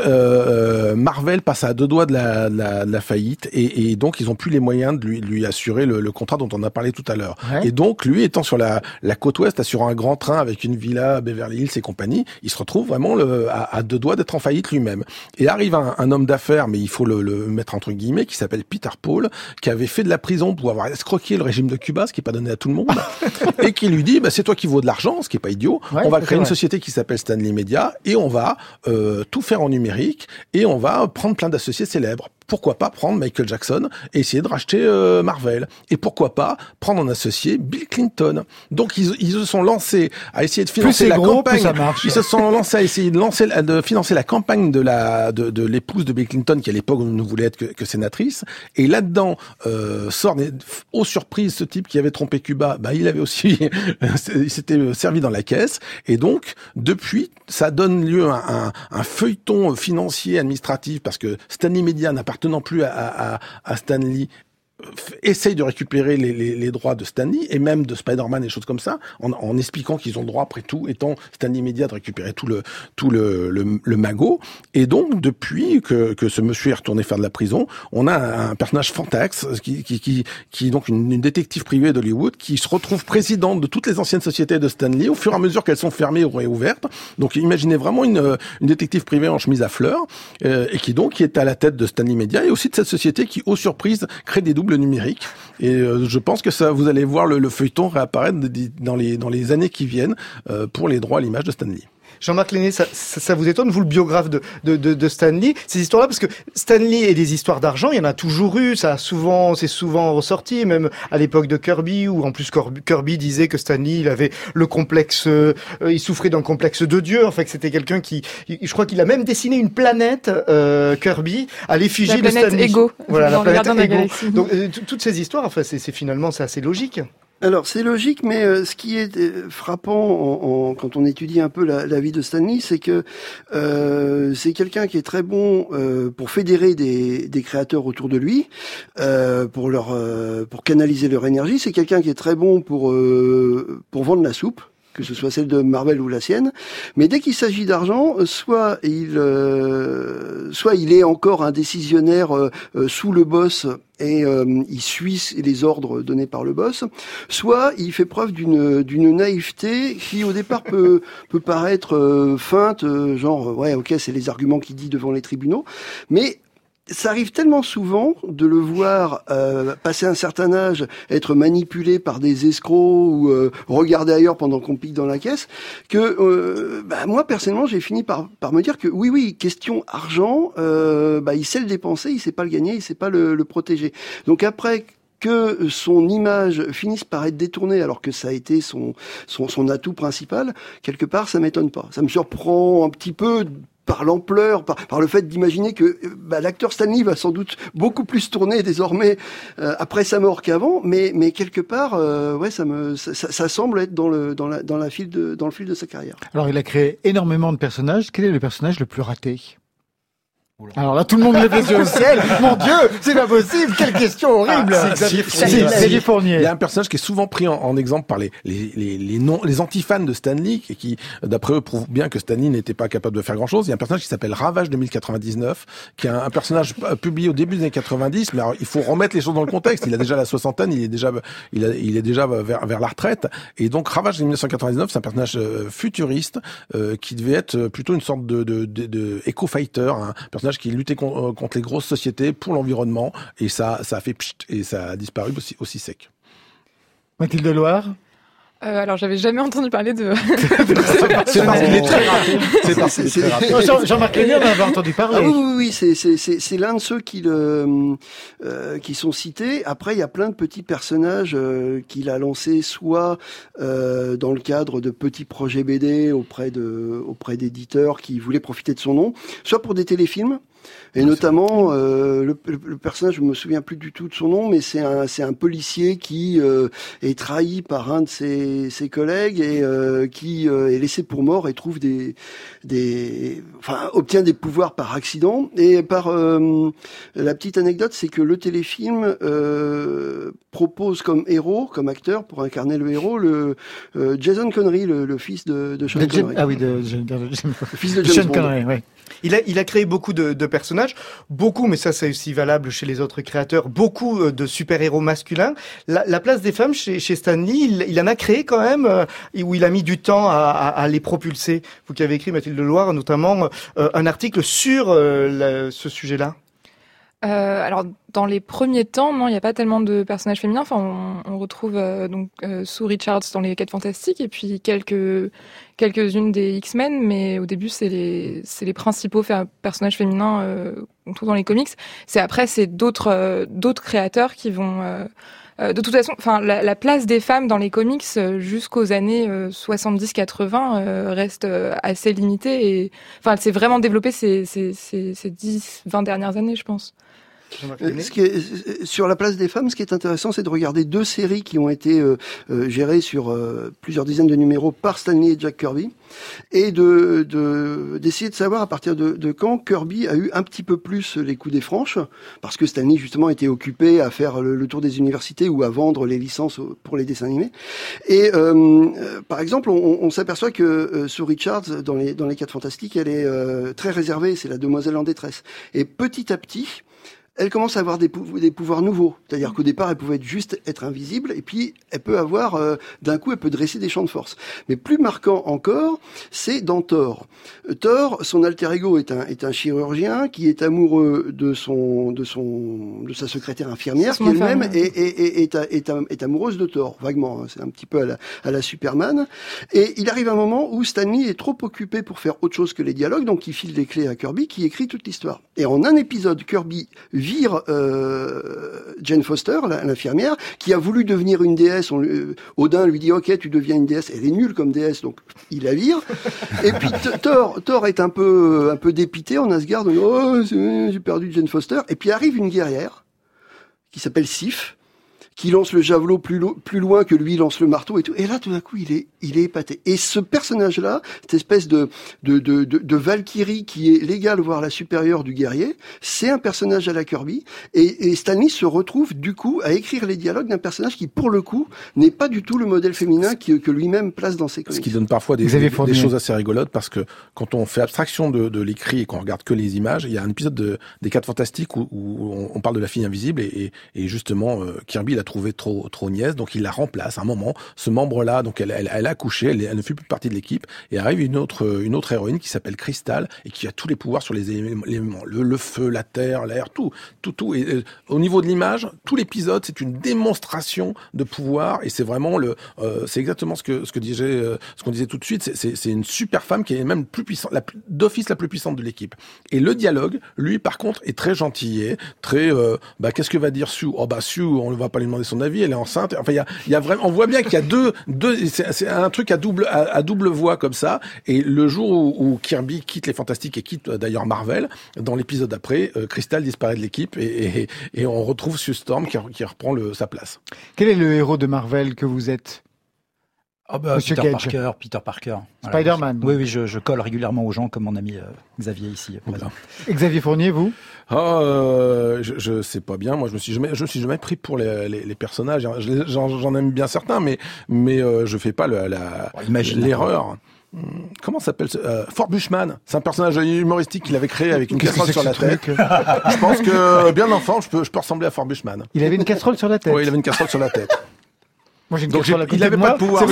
D: Marvel passe à 2 doigts de la faillite et donc ils ont plus les moyens de lui assurer le contrat dont on a parlé tout à l'heure. Ouais. Et donc lui étant sur la côte ouest, assurant un grand train avec une villa à Beverly Hills et compagnie, il se retrouve vraiment à 2 doigts d'être en faillite lui-même. Et arrive un homme d'affaires, mais il faut le mettre entre guillemets, qui s'appelle Peter Paul, qui avait fait de la prison pour avoir escroqué le régime de Cuba, ce qui est pas donné à tout le monde, et qui lui dit c'est toi qui vaux de l'argent, ce qui est pas idiot. Ouais, on va créer une société qui s'appelle Stan Lee Media et on va tout faire en numérique et on va prendre plein d'associés célèbres. Pourquoi pas prendre Michael Jackson et essayer de racheter Marvel? Et pourquoi pas prendre en associé Bill Clinton? Donc ils se sont lancés à essayer de financer la campagne. Ils se sont lancés à essayer de financer la campagne de l'épouse de Bill Clinton, qui à l'époque ne voulait être que sénatrice. Et là-dedans sort aux surprises ce type qui avait trompé Cuba. Il avait aussi il s'était servi dans la caisse. Et donc depuis, ça donne lieu à un feuilleton financier administratif, parce que Stan Lee Media n'appartenant plus à Stan Lee essaye de récupérer les droits de Stan Lee et même de Spider-Man et choses comme ça, en expliquant qu'ils ont le droit, après tout, étant Stan Lee Media, de récupérer tout le magot. Et donc, depuis que ce monsieur est retourné faire de la prison, on a un personnage Fantax, qui est donc une détective privée d'Hollywood, qui se retrouve présidente de toutes les anciennes sociétés de Stan Lee, au fur et à mesure qu'elles sont fermées ou réouvertes. Donc, imaginez vraiment une détective privée en chemise à fleurs, et qui est à la tête de Stan Lee Media, et aussi de cette société qui, aux surprises, crée des doubles numérique. Et je pense que ça, vous allez voir le feuilleton réapparaître dans les années qui viennent pour les droits à l'image de Stan Lee.
I: Jean-Marc Lenné, ça vous étonne, vous le biographe de Stan Lee, ces histoires-là, parce que Stan Lee et des histoires d'argent, il y en a toujours eu, c'est souvent ressorti, même à l'époque de Kirby, où en plus Kirby disait que Stan Lee, il avait le complexe, il souffrait d'un complexe de Dieu, en fait, que c'était quelqu'un je crois qu'il a même dessiné une planète, Kirby, à l'effigie de Stan Lee. La planète Ego. Voilà, la planète Ego. Donc, toutes ces histoires, enfin, c'est assez logique.
C: Alors c'est logique, mais ce qui est frappant quand on étudie un peu la vie de Stan Lee, c'est que c'est quelqu'un qui est très bon pour fédérer des créateurs autour de lui, pour canaliser leur énergie. C'est quelqu'un qui est très bon pour vendre la soupe, que ce soit celle de Marvel ou la sienne, mais dès qu'il s'agit d'argent, soit il est encore un décisionnaire sous le boss et il suit les ordres donnés par le boss, soit il fait preuve d'une naïveté qui au départ peut paraître feinte, genre ouais ok c'est les arguments qu'il dit devant les tribunaux, mais ça arrive tellement souvent de le voir passer un certain âge, être manipulé par des escrocs ou regarder ailleurs pendant qu'on pique dans la caisse, que moi personnellement j'ai fini par me dire que oui question argent, il sait le dépenser, il sait pas le gagner, il sait pas le protéger. Donc après que son image finisse par être détournée alors que ça a été son atout principal, quelque part ça m'étonne pas. Ça me surprend un petit peu par l'ampleur, par le fait d'imaginer que l'acteur Stan Lee va sans doute beaucoup plus tourner désormais après sa mort qu'avant, mais quelque part, ça semble être dans le fil de sa carrière.
A: Alors il a créé énormément de personnages. Quel est le personnage le plus raté ? Alors là, tout le monde lève les yeux au ciel. Mon Dieu, c'est pas possible. Quelle question horrible.
D: C'est Xavier Fournier. Il y a un personnage qui est souvent pris en exemple par les antifans de Stan Lee, qui, d'après eux, prouvent bien que Stan Lee n'était pas capable de faire grand chose. Il y a un personnage qui s'appelle Ravage 2099, qui est un personnage publié au début des années 90. Mais alors, il faut remettre les choses dans le contexte. Il a déjà la soixantaine, il est déjà vers la retraite. Et donc, Ravage 1999, c'est un personnage futuriste, qui devait être plutôt une sorte de eco-fighter, un personnage qui luttait contre les grosses sociétés pour l'environnement, et ça a fait pchit, et ça a disparu aussi sec.
A: Mathilde Loire.
J: Alors, j'avais jamais entendu parler de...
C: C'est parce qu'il est très raté. C'est parce qu'il est très raté.
A: Jean-Marc Lenné, on avait entendu parler.
C: Ah oui, c'est l'un de ceux qui sont cités. Après, il y a plein de petits personnages qu'il a lancés, soit dans le cadre de petits projets BD auprès d'éditeurs qui voulaient profiter de son nom, soit pour des téléfilms. Et notamment le personnage, je me souviens plus du tout de son nom, mais c'est un policier qui est trahi par un de ses collègues et qui est laissé pour mort et trouve obtient des pouvoirs par accident. Et la petite anecdote, c'est que le téléfilm propose comme héros, comme acteur pour incarner le héros, Jason Connery, le fils de Sean Connery.
A: Ah oui,
C: le fils de James Bond.
A: Connery, oui.
I: Il a créé beaucoup de personnages, beaucoup, mais ça c'est aussi valable chez les autres créateurs, beaucoup de super-héros masculins. La place des femmes chez Stan Lee, il en a créé quand même, où il a mis du temps à les propulser. Vous qui avez écrit, Mathilde Loire, notamment un article sur ce sujet-là.
J: Alors, dans les premiers temps, non, il n'y a pas tellement de personnages féminins. Enfin, on retrouve Sue Richards dans les 4 Fantastiques et puis quelques-unes des X-Men, mais au début, c'est les principaux personnages féminins qu'on trouve dans les comics. C'est d'autres créateurs qui vont... de toute façon, enfin, la place des femmes dans les comics jusqu'aux années 70-80 reste assez limitée et, enfin, elle s'est vraiment développée ces 10-20 dernières années, je pense.
C: Sur la place des femmes, ce qui est intéressant, c'est de regarder 2 séries qui ont été gérées sur plusieurs dizaines de numéros par Stan Lee et Jack Kirby, et d'essayer de savoir à partir de quand Kirby a eu un petit peu plus les coups des franches, parce que Stan Lee justement était occupé à faire le tour des universités ou à vendre les licences pour les dessins animés. Et par exemple, on s'aperçoit que Sue Richards dans les 4 Fantastiques, elle est très réservée, c'est la demoiselle en détresse. Et petit à petit, elle commence à avoir des pouvoirs nouveaux. C'est-à-dire qu'au départ, elle pouvait être invisible, et puis elle peut avoir, d'un coup, elle peut dresser des champs de force. Mais plus marquant encore, c'est dans Thor. Thor, son alter ego est un chirurgien qui est amoureux de sa secrétaire infirmière, qui elle-même est amoureuse de Thor, vaguement. Hein. C'est un petit peu à la Superman. Et il arrive un moment où Stan Lee est trop occupé pour faire autre chose que les dialogues, donc il file les clés à Kirby, qui écrit toute l'histoire. Et en un épisode, Kirby vire Jane Foster, l'infirmière, qui a voulu devenir une déesse. Odin lui dit « Ok, tu deviens une déesse ». Elle est nulle comme déesse, donc il la vire. Et puis Thor est un peu dépité en Asgard. « Oh, j'ai perdu Jane Foster ». Et puis arrive une guerrière qui s'appelle Sif, qui lance le javelot plus loin que lui lance le marteau et tout. Et là, tout d'un coup, il est épaté. Et ce personnage-là, cette espèce de Valkyrie qui est l'égale, voire la supérieure du guerrier, c'est un personnage à la Kirby. Et Stan Lee se retrouve, du coup, à écrire les dialogues d'un personnage qui, pour le coup, n'est pas du tout le modèle féminin que lui-même place dans ses comics.
D: Ce qui donne parfois des choses assez rigolotes, parce que quand on fait abstraction de l'écrit et qu'on regarde que les images, il y a un épisode des 4 Fantastiques où on parle de la fille invisible et justement, Kirby l'a trouvé trop niaise, donc il la remplace à un moment, ce membre-là, donc elle a accouché, elle ne fait plus partie de l'équipe, et arrive une autre héroïne qui s'appelle Crystal, et qui a tous les pouvoirs sur les éléments, le feu, la terre, l'air, tout. Et au niveau de l'image, tout l'épisode, c'est une démonstration de pouvoir, et c'est vraiment c'est exactement ce qu'on disait tout de suite, c'est une super femme qui est même plus puissante, d'office la plus puissante de l'équipe. Et le dialogue, lui, par contre, est très gentillet, très, qu'est-ce que va dire Sue? Oh, Sue, on ne va pas lui demander son avis, elle est enceinte. Enfin, il y a vraiment, on voit bien qu'il y a deux, c'est un truc à double voix comme ça. Et le jour où Kirby quitte les Fantastiques et quitte d'ailleurs Marvel, dans l'épisode d'après, Crystal disparaît de l'équipe et on retrouve Sue Storm qui reprend sa place.
A: Quel est le héros de Marvel que vous êtes?
B: Peter Parker.
A: Spider-Man.
B: Voilà. Oui, je colle régulièrement aux gens comme mon ami Xavier ici.
A: Xavier Fournier, vous?
D: Je sais pas bien. Moi, je me suis jamais pris pour les personnages. J'en aime bien certains, mais je fais pas l'erreur. Comment s'appelle Fort Bushman, c'est un personnage humoristique qu'il avait créé avec une casserole sur la tête. Je pense que bien enfant, je peux ressembler à Fort Bushman.
A: Il avait une casserole sur la tête.
D: Oui, il avait une casserole sur la tête.
A: Moi, j'ai une casserole à côté
D: il avait
A: de moi.
D: pas de pouvoir.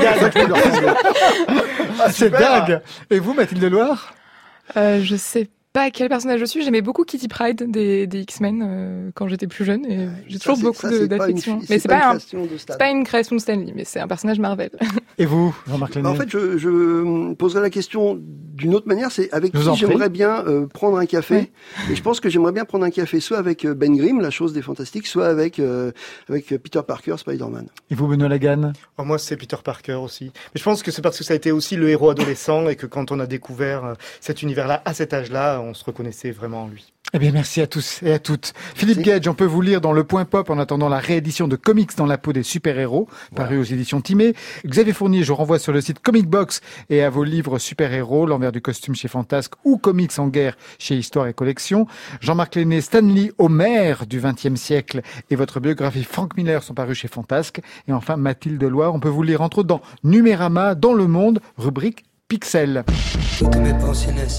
A: C'est dingue. Et vous, Mathilde Loire?
J: Je sais pas quel personnage je suis. J'aimais beaucoup Kitty Pryde des X-Men quand j'étais plus jeune et j'ai toujours beaucoup d'affection. Mais c'est pas une création de Stan Lee, mais c'est un personnage Marvel.
A: Et vous, Jean-Marc Lanier?
C: En fait, je poserai la question d'une autre manière, c'est avec qui j'aimerais bien prendre un café. Oui. Et je pense que j'aimerais bien prendre un café soit avec Ben Grimm, la chose des Fantastiques, soit avec Peter Parker, Spider-Man.
A: Et vous, Benoît Lagan?
I: Moi, c'est Peter Parker aussi. Mais je pense que c'est parce que ça a été aussi le héros adolescent et que quand on a découvert cet univers-là, à cet âge-là, on se reconnaissait vraiment en lui.
A: Eh bien, merci à tous et à toutes. Philippe Gage, on peut vous lire dans Le Point Pop en attendant la réédition de Comics dans la peau des super-héros, paru aux éditions Timé. Xavier Fournier, je renvoie sur le site Comic Box et à vos livres super-héros, L'envers du costume chez Fantasque ou Comics en guerre chez Histoire et Collection. Jean-Marc Lenné, Stanley Homer du XXe siècle et votre biographie Frank Miller sont parus chez Fantasque. Et enfin, Mathilde Loire, on peut vous lire entre autres dans Numérama, dans Le Monde, rubrique Pixel.
T: Toutes mes pensées naissent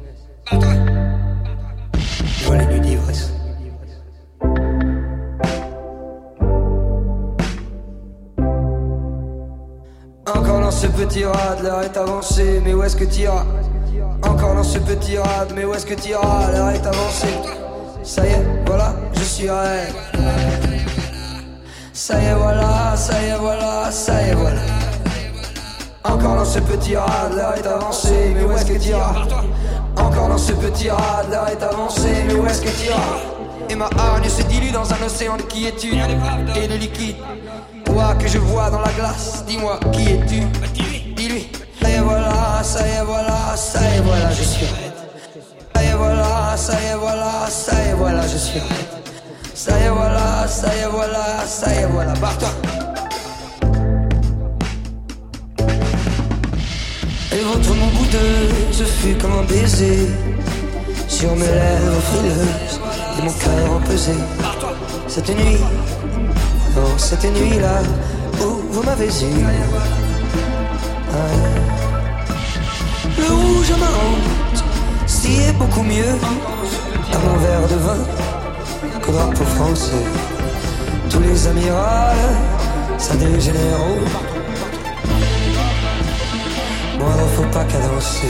T: dans les nuits d'ivresse. Encore dans ce petit rad, l'heure est avancée, mais où est-ce que t'iras? Encore dans ce petit rad, mais où est-ce que t'iras? L'heure est avancée. Ça y est, voilà, je suis raide. Ça y est, voilà, ça y est, voilà, ça y est, voilà. Encore dans ce petit rad, l'heure est avancée, mais où est-ce que t'iras? Encore dans ce petit rad, l'heure est avancée, mais où est-ce que t'iras? Et ma hargne se dilue dans un océan de quiétude et de liquide. Toi que je vois dans la glace, dis-moi qui es-tu? Dis-lui. Ça y est voilà, ça y est voilà, ça y est voilà, je suis raide. Ça y est voilà, ça y est voilà, ça y est voilà, je suis raide. Ça y est voilà, ça y est voilà, ça y est voilà, barre-toi. Et votre mon boudeuse fut comme un baiser sur mes lèvres frileuses et mon cœur empesé. Cette nuit, oh cette nuit-là où vous m'avez eu. Le rouge à ma honte, si est beaucoup mieux à mon verre de vin qu'au drapeau français. Tous les amirals, ça dégénère. Moi, faut pas cadencer.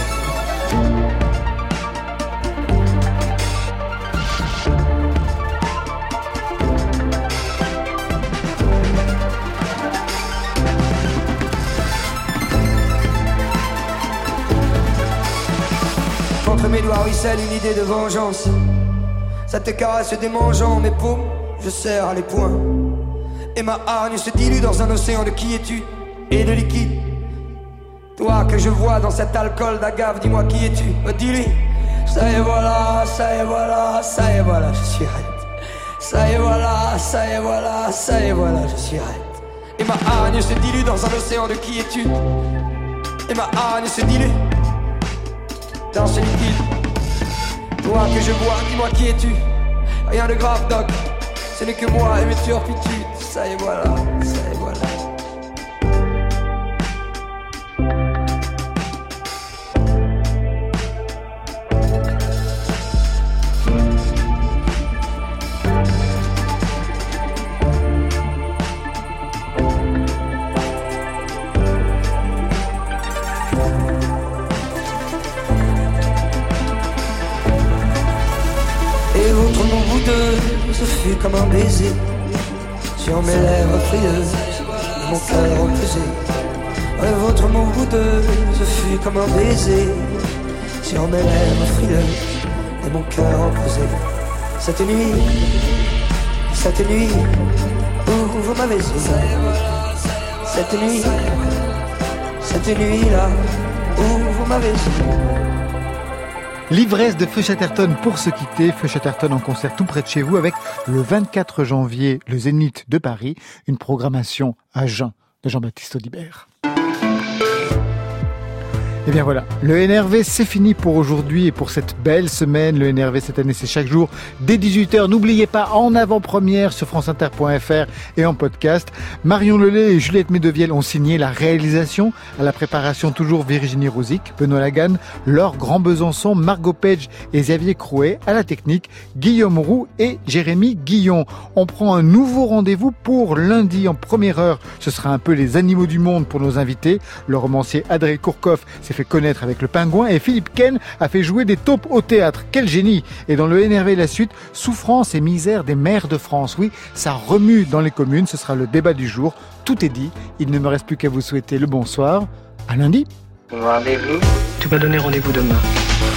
T: Entre mes doigts ruisselle une idée de vengeance. Ça te caresse démangeant mes paumes, je serre les poings. Et ma hargne se dilue dans un océan de quiétude et de liquide. Toi que je vois dans cet alcool d'agave, dis-moi qui es-tu? Dis-lui. Ça y est voilà, ça y est voilà, ça y est voilà, je suis raide. Ça y est voilà, ça y est voilà, ça y est voilà, je suis raide. Et ma hargne se dilue dans un océan de quiétude. Et ma hargne se dilue dans ce liquide. Toi que je vois, dis-moi qui es-tu? Rien de grave, doc. Ce n'est que moi et mes turpitudes. Ça y est voilà, ça y est voilà. Ce fut comme un baiser sur mes lèvres frileuses et mon cœur empesé. Et votre mot boudeux, ce fut comme un baiser sur mes lèvres frileuses et mon cœur empesé. Cette nuit où vous m'avez eu. Cette nuit-là où vous m'avez eu.
A: L'ivresse de Feu Chatterton pour se quitter. Feu Chatterton en concert tout près de chez vous avec le 24 janvier, le Zénith de Paris, une programmation à jeun de Jean-Baptiste Audibert. Et bien voilà, le NRV c'est fini pour aujourd'hui et pour cette belle semaine. Le NRV cette année c'est chaque jour dès 18h. N'oubliez pas en avant-première sur franceinter.fr et en podcast. Marion Lelay et Juliette Medevielle ont signé la réalisation. À la préparation toujours Virginie Rosic, Benoît Lagan, Laure Grand-Besançon, Margot Page et Xavier Crouet. À la technique, Guillaume Roux et Jérémy Guillon. On prend un nouveau rendez-vous pour lundi en première heure. Ce sera un peu les animaux du monde pour nos invités. Le romancier Adrien Kourkov s'est fait connaître avec le Pingouin et Philippe Ken a fait jouer des taupes au théâtre. Quel génie! Et dans le NRV la suite, souffrance et misère des maires de France. Oui, ça remue dans les communes, ce sera le débat du jour. Tout est dit, il ne me reste plus qu'à vous souhaiter le bonsoir. À lundi.
Q: Rendez-vous.
U: Tu m'as donné rendez-vous demain.